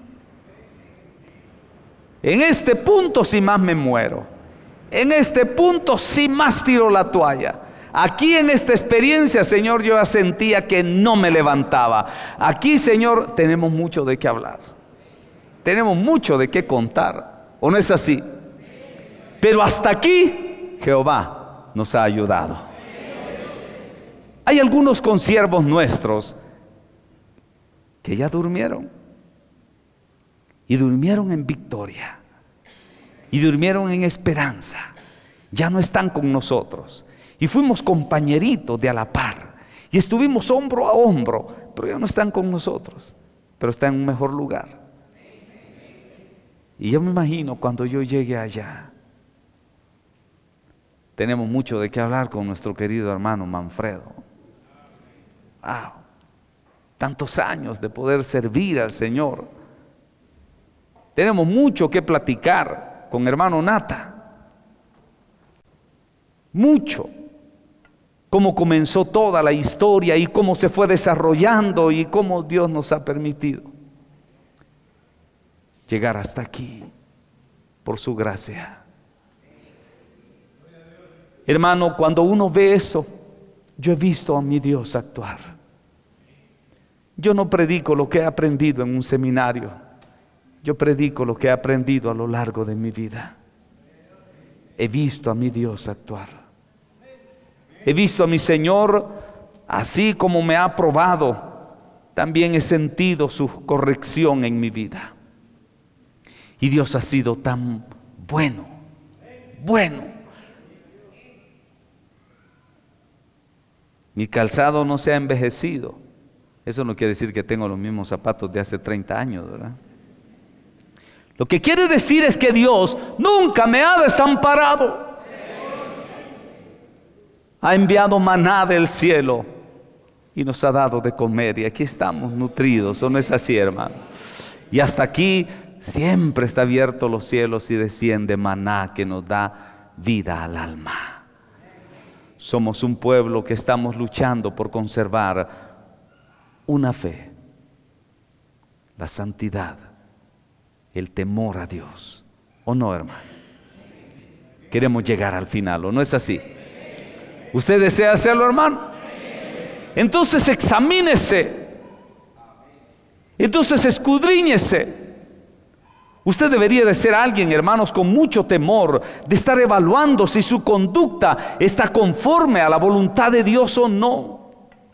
En este punto sí más me muero, en este punto sí más tiro la toalla. Aquí en esta experiencia, Señor, yo ya sentía que no me levantaba. Aquí, Señor, tenemos mucho de qué hablar, tenemos mucho de qué contar, ¿o no es así? Pero hasta aquí Jehová nos ha ayudado. Hay algunos consiervos nuestros que ya durmieron, y durmieron en victoria, y durmieron en esperanza. Ya no están con nosotros, y fuimos compañeritos de a la par, y estuvimos hombro a hombro, pero ya no están con nosotros, pero están en un mejor lugar. Y yo me imagino cuando yo llegue allá, tenemos mucho de qué hablar con nuestro querido hermano Manfredo. Wow, tantos años de poder servir al Señor. Tenemos mucho que platicar con hermano Nata. Mucho. Cómo comenzó toda la historia y cómo se fue desarrollando y cómo Dios nos ha permitido llegar hasta aquí por su gracia. Hermano, cuando uno ve eso, yo he visto a mi Dios actuar. Yo no predico lo que he aprendido en un seminario, yo predico lo que he aprendido a lo largo de mi vida. He visto a mi Dios actuar. He visto a mi Señor, así como me ha probado, también he sentido su corrección en mi vida. Y Dios ha sido tan bueno, bueno. Mi calzado no se ha envejecido. Eso no quiere decir que tengo los mismos zapatos de hace 30 años, ¿verdad? Lo que quiere decir es que Dios nunca me ha desamparado. Ha enviado maná del cielo y nos ha dado de comer, y aquí estamos nutridos, ¿o no es así, hermano? Y hasta aquí siempre está abierto los cielos y desciende maná que nos da vida al alma. Somos un pueblo que estamos luchando por conservar una fe, la santidad, el temor a Dios, ¿o no, hermano? Queremos llegar al final, ¿o no es así? ¿Usted desea hacerlo, hermano? Entonces examínese, entonces escudriñese. Usted debería de ser alguien, hermanos, con mucho temor, de estar evaluando si su conducta está conforme a la voluntad de Dios o no.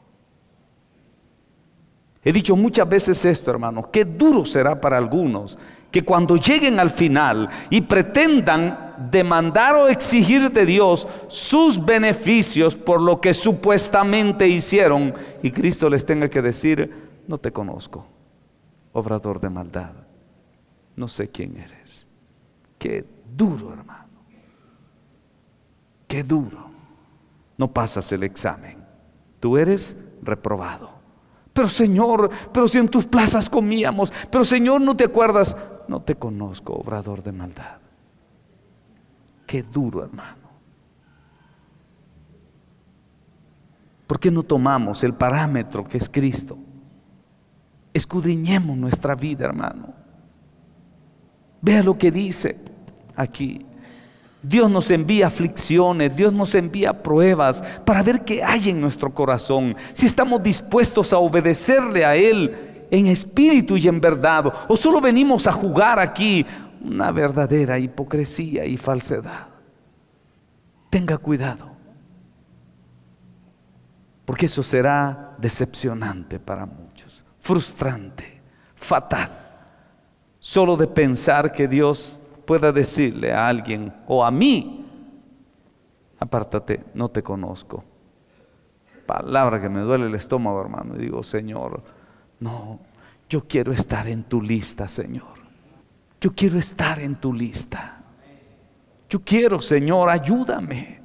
He dicho muchas veces esto, hermanos, qué duro será para algunos que cuando lleguen al final y pretendan demandar o exigir de Dios sus beneficios por lo que supuestamente hicieron, y Cristo les tenga que decir: no te conozco, obrador de maldad, no sé quién eres. Qué duro, hermano, qué duro. No pasas el examen, tú eres reprobado. Pero Señor, pero si en tus plazas comíamos, pero Señor, ¿no te acuerdas? No te conozco, obrador de maldad. Qué duro, hermano. ¿Por qué no tomamos el parámetro que es Cristo? Escudriñemos nuestra vida, hermano. Vea lo que dice aquí. Dios nos envía aflicciones, Dios nos envía pruebas para ver qué hay en nuestro corazón, si estamos dispuestos a obedecerle a Él en espíritu y en verdad, o solo venimos a jugar aquí una verdadera hipocresía y falsedad. Tenga cuidado. Porque eso será decepcionante para muchos, frustrante, fatal. Solo de pensar que Dios pueda decirle a alguien o a mí: apártate, no te conozco. Palabra que me duele el estómago, hermano. Y digo: Señor, no, yo quiero estar en tu lista, Señor. Yo quiero estar en tu lista. Yo quiero, Señor, ayúdame.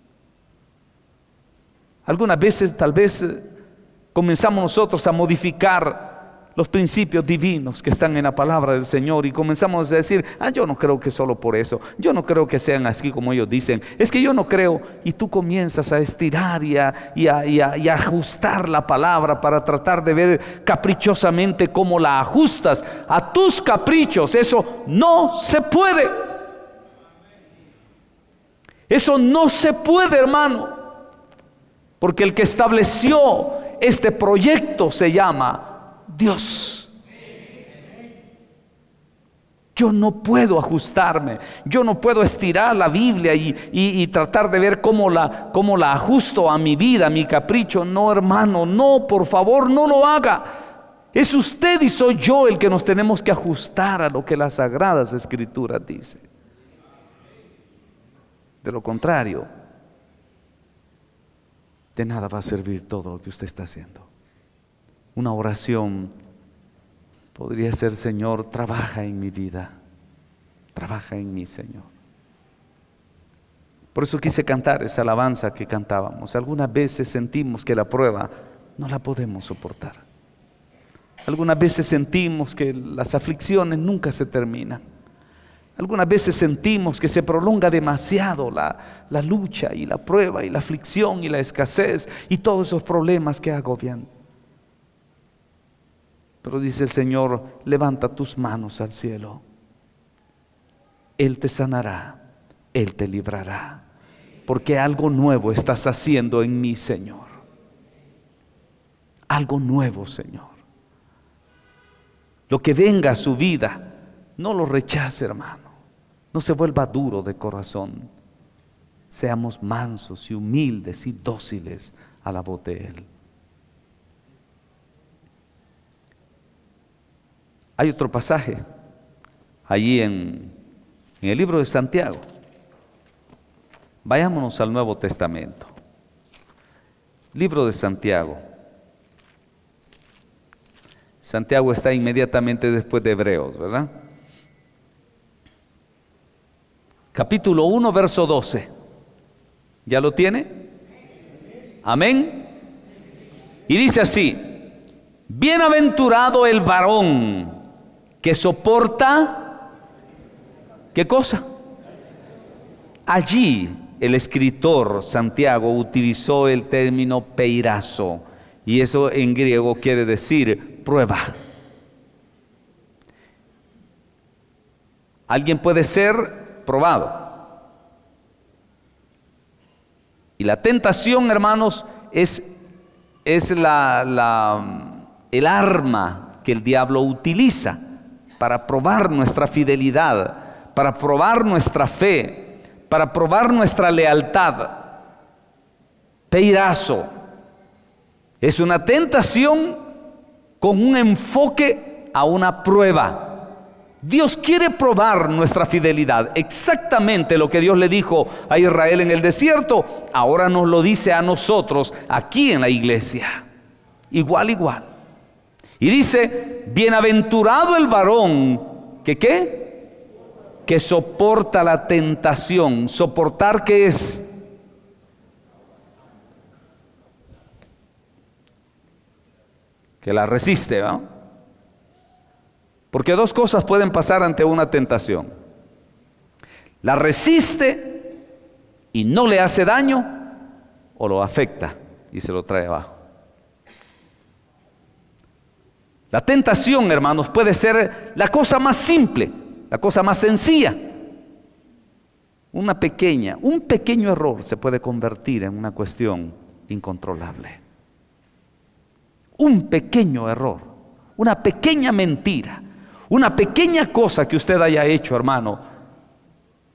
Algunas veces tal vez comenzamos nosotros a modificar los principios divinos que están en la palabra del Señor y comenzamos a decir: yo no creo que solo por eso, yo no creo que sean así como ellos dicen, es que yo no creo. Y tú comienzas a estirar y a ajustar la palabra para tratar de ver caprichosamente cómo la ajustas a tus caprichos. Eso no se puede. Eso no se puede, hermano. Porque el que estableció este proyecto se llama Dios. Yo no puedo ajustarme, yo no puedo estirar la Biblia y tratar de ver cómo la ajusto a mi vida, a mi capricho. No, hermano, no, por favor, no lo haga. Es usted y soy yo el que nos tenemos que ajustar a lo que las Sagradas Escrituras dicen. De lo contrario, de nada va a servir todo lo que usted está haciendo. Una oración podría ser: Señor, trabaja en mi vida, trabaja en mí, Señor. Por eso quise cantar esa alabanza que cantábamos. Algunas veces sentimos que la prueba no la podemos soportar. Algunas veces sentimos que las aflicciones nunca se terminan. Algunas veces sentimos que se prolonga demasiado la lucha y la prueba y la aflicción y la escasez y todos esos problemas que agobian. Pero dice el Señor: levanta tus manos al cielo. Él te sanará, Él te librará, porque algo nuevo estás haciendo en mí, Señor. Algo nuevo, Señor. Lo que venga a su vida, no lo rechace, hermano. No se vuelva duro de corazón. Seamos mansos y humildes y dóciles a la voz de Él. Hay otro pasaje allí en el libro de Santiago. Vayámonos al Nuevo Testamento. Libro de Santiago. Santiago está inmediatamente después de Hebreos, ¿verdad? Capítulo 1, verso 12. ¿Ya lo tiene? Amén. Y dice así: bienaventurado el varón que soporta, ¿qué cosa? Allí el escritor Santiago utilizó el término peirazo, y eso en griego quiere decir prueba. Alguien puede ser probado. Y la tentación, hermanos, es el arma que el diablo utiliza para probar nuestra fidelidad, para probar nuestra fe, para probar nuestra lealtad. Peirazo es una tentación con un enfoque a una prueba. Dios quiere probar nuestra fidelidad. Exactamente lo que Dios le dijo a Israel en el desierto, ahora nos lo dice a nosotros aquí en la iglesia. Igual. Y dice: bienaventurado el varón que ¿qué? Que soporta la tentación. ¿Soportar qué es? Que la resiste, ¿no? Porque dos cosas pueden pasar ante una tentación: la resiste y no le hace daño, o lo afecta y se lo trae abajo. La tentación, hermanos, puede ser la cosa más simple, la cosa más sencilla. Un pequeño error se puede convertir en una cuestión incontrolable. Un pequeño error, una pequeña mentira, una pequeña cosa que usted haya hecho, hermano,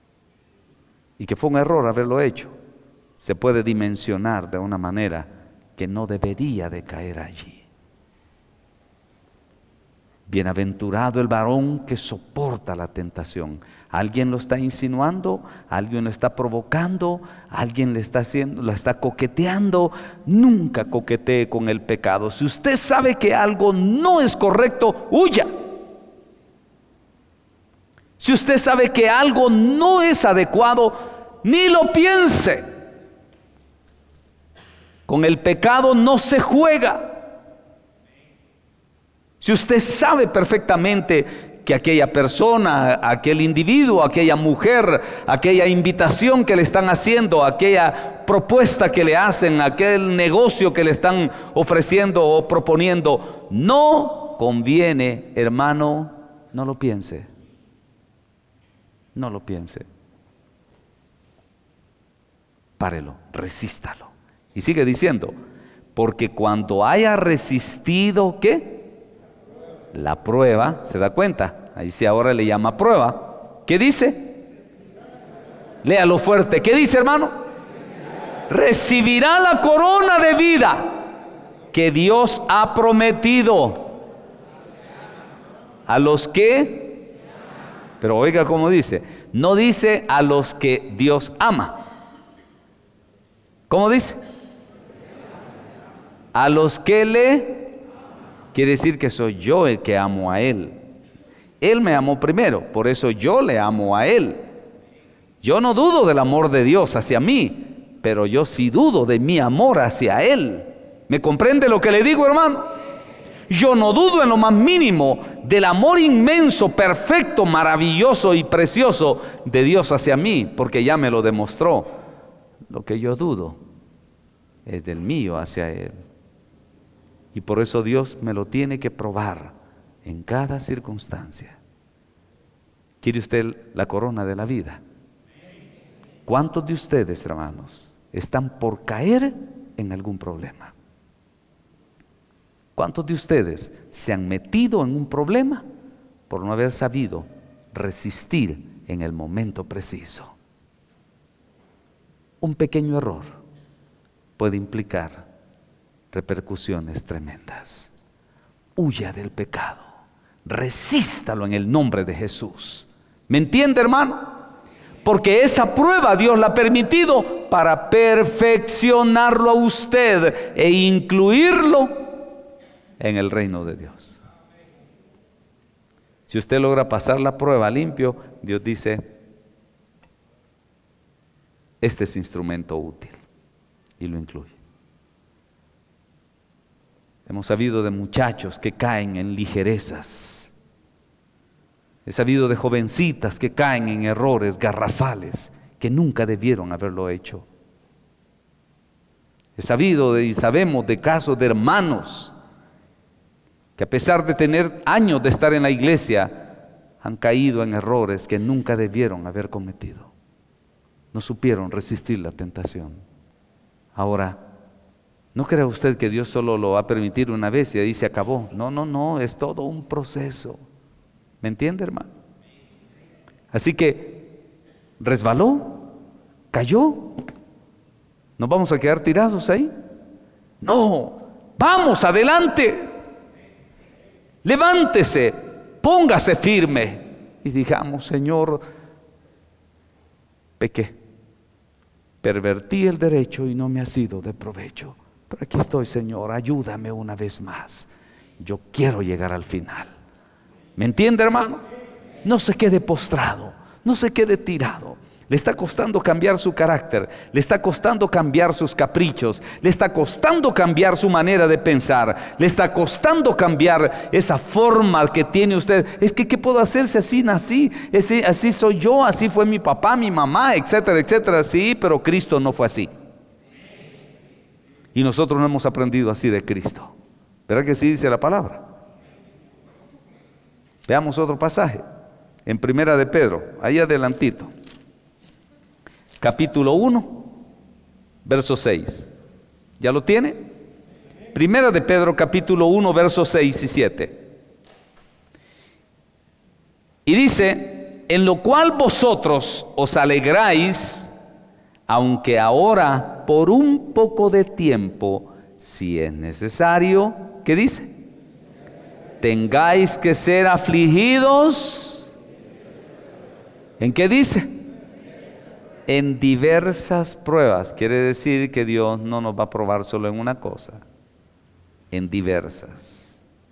y que fue un error haberlo hecho, se puede dimensionar de una manera que no debería de caer allí. Bienaventurado el varón que soporta la tentación. Alguien lo está insinuando, alguien lo está provocando, alguien le está haciendo, lo está coqueteando. Nunca coquetee con el pecado. Si usted sabe que algo no es correcto, huya. Si usted sabe que algo no es adecuado, ni lo piense. Con el pecado no se juega. Si usted sabe perfectamente que aquella persona, aquel individuo, aquella mujer, aquella invitación que le están haciendo, aquella propuesta que le hacen, aquel negocio que le están ofreciendo o proponiendo, no conviene, hermano, no lo piense. No lo piense. Párelo, resístalo. Y sigue diciendo, porque cuando haya resistido, ¿qué? La prueba, ¿se da cuenta? Ahí sí ahora le llama prueba. ¿Qué dice? Léalo fuerte. ¿Qué dice, hermano? Recibirá la corona de vida que Dios ha prometido a los que, pero oiga cómo dice, no dice a los que Dios ama. ¿Cómo dice? A los que le... Quiere decir que soy yo el que amo a Él. Él me amó primero, por eso yo le amo a Él. Yo no dudo del amor de Dios hacia mí, pero yo sí dudo de mi amor hacia Él. ¿Me comprende lo que le digo, hermano? Yo no dudo en lo más mínimo del amor inmenso, perfecto, maravilloso y precioso de Dios hacia mí, porque ya me lo demostró. Lo que yo dudo es del mío hacia Él. Y por eso Dios me lo tiene que probar en cada circunstancia. ¿Quiere usted la corona de la vida? ¿Cuántos de ustedes, hermanos, están por caer en algún problema? ¿Cuántos de ustedes se han metido en un problema por no haber sabido resistir en el momento preciso? Un pequeño error puede implicar repercusiones tremendas. Huya del pecado, resístalo en el nombre de Jesús. ¿Me entiende, hermano? Porque esa prueba Dios la ha permitido para perfeccionarlo a usted e incluirlo en el reino de Dios. Si usted logra pasar la prueba limpio, Dios dice, este es instrumento útil, y lo incluye. Hemos sabido de muchachos que caen en ligerezas. He sabido de jovencitas que caen en errores garrafales que nunca debieron haberlo hecho. He sabido y sabemos de casos de hermanos que a pesar de tener años de estar en la iglesia, han caído en errores que nunca debieron haber cometido. No supieron resistir la tentación. Ahora, no crea usted que Dios solo lo va a permitir una vez y ahí se acabó. No, es todo un proceso. ¿Me entiende, hermano? Así que resbaló, cayó. ¿Nos vamos a quedar tirados ahí? No, vamos adelante. Levántese, póngase firme y digamos, Señor, pequé, pervertí el derecho y no me ha sido de provecho. Pero aquí estoy, Señor, ayúdame una vez más. Yo quiero llegar al final. ¿Me entiende, hermano? No se quede postrado, no se quede tirado. Le está costando cambiar su carácter, le está costando cambiar sus caprichos, le está costando cambiar su manera de pensar, le está costando cambiar esa forma que tiene usted. Es que ¿qué puedo hacer si así nací? Así soy yo, así fue mi papá, mi mamá, etcétera, etcétera. Sí, pero Cristo no fue así. Y nosotros no hemos aprendido así de Cristo. ¿Verdad que sí dice la palabra? Veamos otro pasaje. En Primera de Pedro, ahí adelantito. Capítulo 1, verso 6. ¿Ya lo tiene? Primera de Pedro, capítulo 1, versos 6 y 7. Y dice, en lo cual vosotros os alegráis, aunque ahora por un poco de tiempo si es necesario, ¿qué dice? Tengáis que ser afligidos. ¿En qué dice? En diversas pruebas. Quiere decir que Dios no nos va a probar solo en una cosa, en diversas.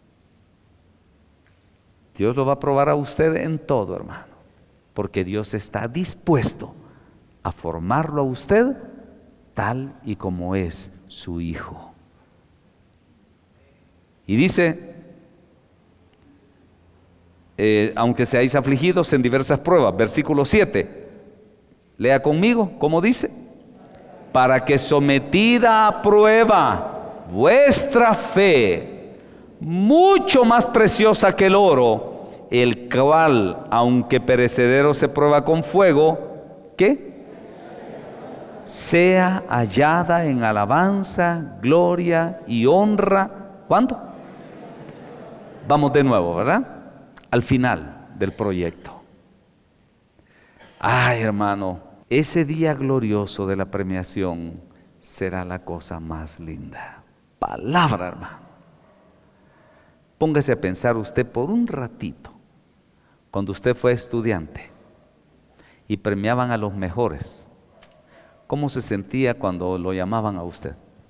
Dios lo va a probar a usted en todo, hermano, porque Dios está dispuesto a formarlo a usted tal y como es su hijo. Y dice, aunque seáis afligidos en diversas pruebas, versículo 7, lea conmigo, ¿cómo dice? Para que sometida a prueba vuestra fe, mucho más preciosa que el oro, el cual, aunque perecedero se prueba con fuego, ¿qué? Sea hallada en alabanza, gloria y honra. ¿Cuándo? Vamos de nuevo, ¿verdad? Al final del proyecto. Ay, hermano, ese día glorioso de la premiación será la cosa más linda. Palabra, hermano. Póngase a pensar usted por un ratito, cuando usted fue estudiante y premiaban a los mejores, ¿cómo se sentía cuando lo llamaban a usted?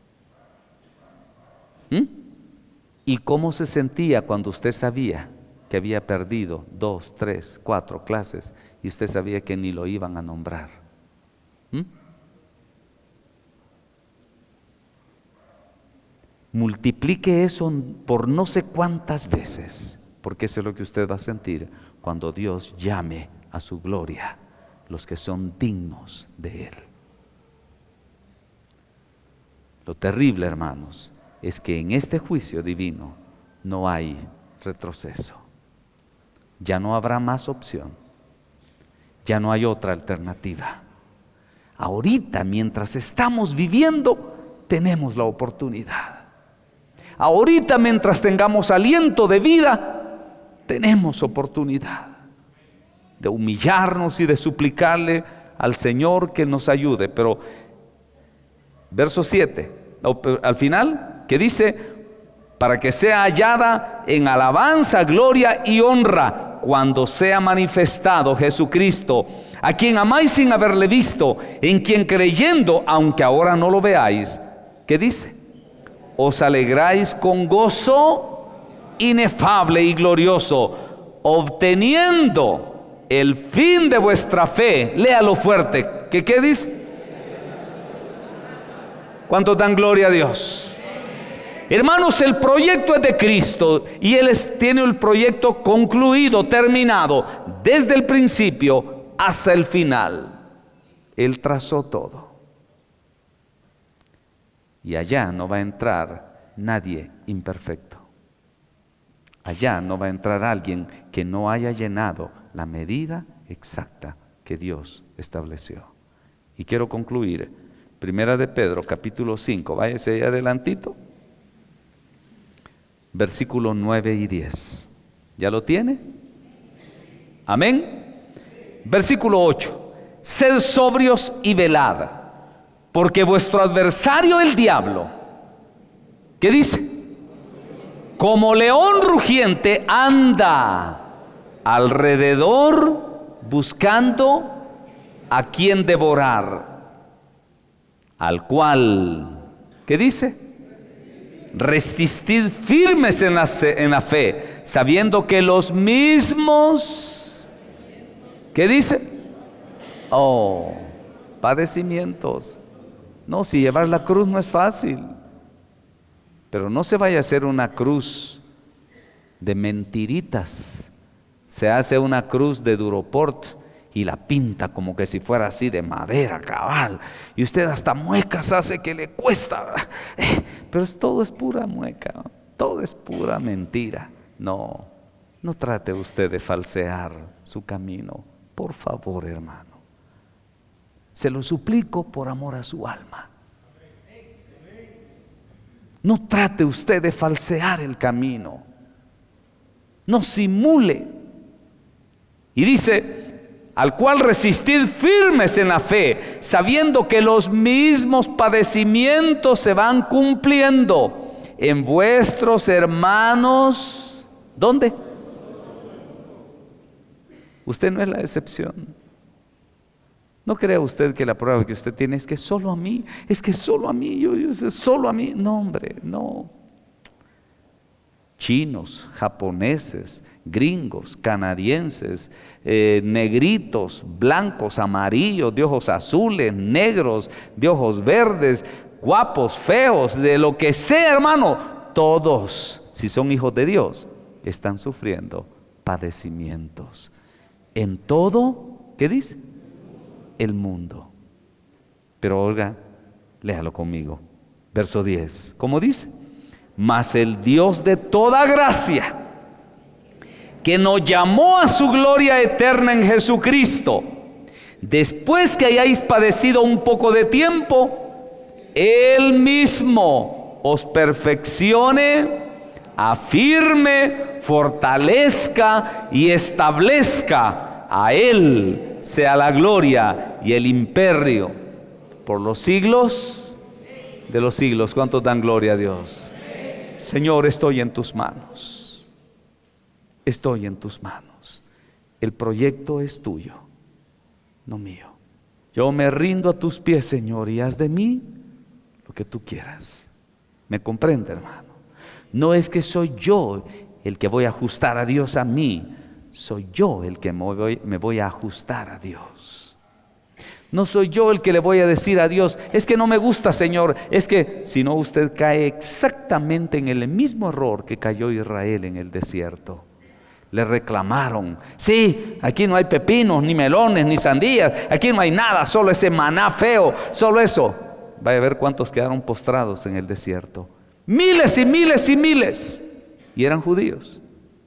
¿Y cómo se sentía cuando usted sabía que había perdido 2, 3, 4 clases y usted sabía que ni lo iban a nombrar? Multiplique eso por no sé cuántas veces, porque eso es lo que usted va a sentir cuando Dios llame a su gloria los que son dignos de Él. Lo terrible, hermanos, es que en este juicio divino no hay retroceso. Ya no habrá más opción. Ya no hay otra alternativa. Ahorita, mientras estamos viviendo, tenemos la oportunidad. Ahorita, mientras tengamos aliento de vida, tenemos oportunidad de humillarnos y de suplicarle al Señor que nos ayude. Pero, verso 7, al final, que dice, para que sea hallada en alabanza, gloria y honra, cuando sea manifestado Jesucristo, a quien amáis sin haberle visto, en quien creyendo, aunque ahora no lo veáis, ¿qué dice? Os alegráis con gozo inefable y glorioso, obteniendo el fin de vuestra fe. Léalo fuerte. ¿Qué dice? ¿Cuántos dan gloria a Dios? Hermanos, el proyecto es de Cristo y Él tiene el proyecto concluido, terminado, desde el principio hasta el final. Él trazó todo. Y allá no va a entrar nadie imperfecto. Allá no va a entrar alguien que no haya llenado la medida exacta que Dios estableció. Y quiero concluir, Primera de Pedro, capítulo 5, váyase ahí adelantito, versículos 9 y 10. ¿Ya lo tiene? Amén. Versículo 8. Sed sobrios y velad, porque vuestro adversario el diablo, ¿qué dice? Como león rugiente anda alrededor buscando a quien devorar, al cual, ¿qué dice? Resistid firmes en la fe, sabiendo que los mismos, ¿qué dice? Padecimientos. No, si llevar la cruz no es fácil, pero no se vaya a hacer una cruz de mentiritas. Se hace una cruz de Duroport y la pinta como que si fuera así de madera cabal, y usted hasta muecas hace que le cuesta, pero todo es pura mueca, todo es pura mentira. No trate usted de falsear su camino, por favor, hermano. Se lo suplico por amor a su alma. No trate usted de falsear el camino. No simule. Y dice, al cual resistid firmes en la fe, sabiendo que los mismos padecimientos se van cumpliendo en vuestros hermanos. ¿Dónde? Usted no es la excepción. No crea usted que la prueba que usted tiene es que solo a mí, solo a mí. No, hombre, no. Chinos, japoneses, gringos, canadienses, negritos, blancos, amarillos, de ojos azules, negros, de ojos verdes, guapos, feos, de lo que sea, hermano, todos, si son hijos de Dios, están sufriendo padecimientos. En todo, ¿qué dice? El mundo. Pero oiga, léalo conmigo. Verso 10. ¿Cómo dice? Mas el Dios de toda gracia, que nos llamó a su gloria eterna en Jesucristo, después que hayáis padecido un poco de tiempo, Él mismo os perfeccione, afirme, fortalezca y establezca. A Él sea la gloria y el imperio por los siglos de los siglos. ¿Cuántos dan gloria a Dios? Señor, estoy en tus manos. Estoy en tus manos. El proyecto es tuyo, no mío. Yo me rindo a tus pies, Señor, y haz de mí lo que tú quieras. ¿Me comprende, hermano? No es que soy yo el que voy a ajustar a Dios a mí. Soy yo el que me voy a ajustar a Dios. No soy yo el que le voy a decir a Dios, es que no me gusta, Señor. Es que si no, usted cae exactamente en el mismo error que cayó Israel en el desierto. Le reclamaron, sí, aquí no hay pepinos, ni melones, ni sandías, aquí no hay nada, solo ese maná feo, solo eso. Vaya a ver cuántos quedaron postrados en el desierto. Miles y miles y miles. Y eran judíos.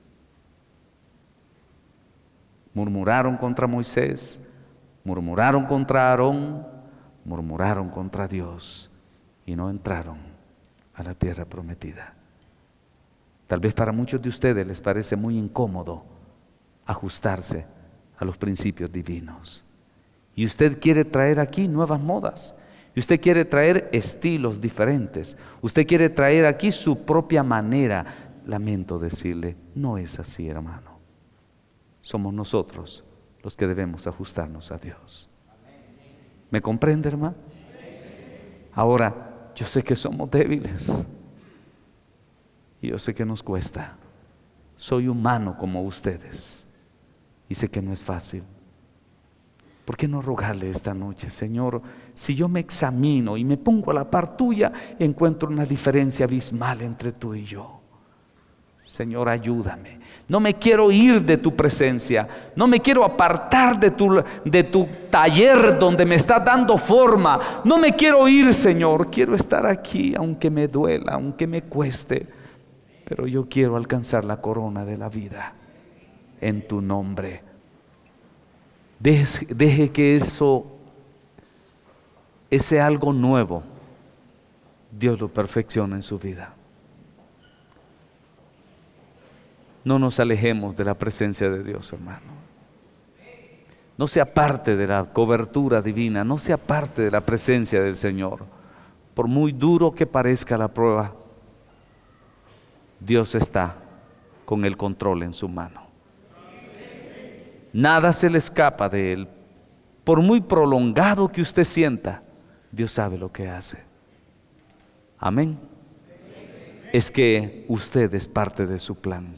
Murmuraron contra Moisés, murmuraron contra Aarón, murmuraron contra Dios y no entraron a la tierra prometida. Tal vez para muchos de ustedes les parece muy incómodo ajustarse a los principios divinos. Y usted quiere traer aquí nuevas modas. Y usted quiere traer estilos diferentes. Usted quiere traer aquí su propia manera. Lamento decirle, no es así, hermano. Somos nosotros los que debemos ajustarnos a Dios. ¿Me comprende, hermano? Ahora, yo sé que somos débiles. Y yo sé que nos cuesta. Soy humano como ustedes. Y sé que no es fácil. ¿Por qué no rogarle esta noche, Señor? Si yo me examino y me pongo a la par tuya, encuentro una diferencia abismal entre tú y yo. Señor, ayúdame. No me quiero ir de tu presencia. No me quiero apartar de tu taller donde me estás dando forma. No me quiero ir, Señor. Quiero estar aquí, aunque me duela, aunque me cueste. Pero yo quiero alcanzar la corona de la vida en tu nombre. Deje que ese algo nuevo, Dios lo perfeccione en su vida. No nos alejemos de la presencia de Dios, hermano. No sea parte de la cobertura divina, no sea parte de la presencia del Señor. Por muy duro que parezca la prueba, Dios está con el control en su mano. Nada se le escapa de Él. Por muy prolongado que usted sienta, Dios sabe lo que hace. Amén. Es que usted es parte de su plan.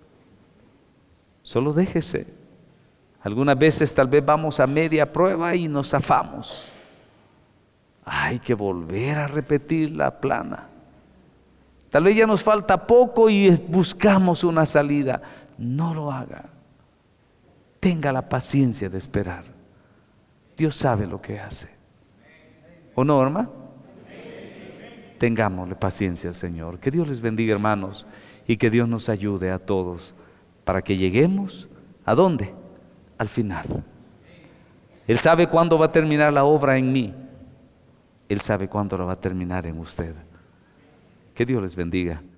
Solo déjese. Algunas veces tal vez vamos a media prueba y nos zafamos. Hay que volver a repetir la plana. Tal vez ya nos falta poco y buscamos una salida. No lo haga. Tenga la paciencia de esperar. Dios sabe lo que hace. ¿O no, hermano? Tengámosle paciencia al Señor. Que Dios les bendiga, hermanos, y que Dios nos ayude a todos para que lleguemos ¿a dónde? Al final. Él sabe cuándo va a terminar la obra en mí. Él sabe cuándo la va a terminar en usted. Que Dios les bendiga.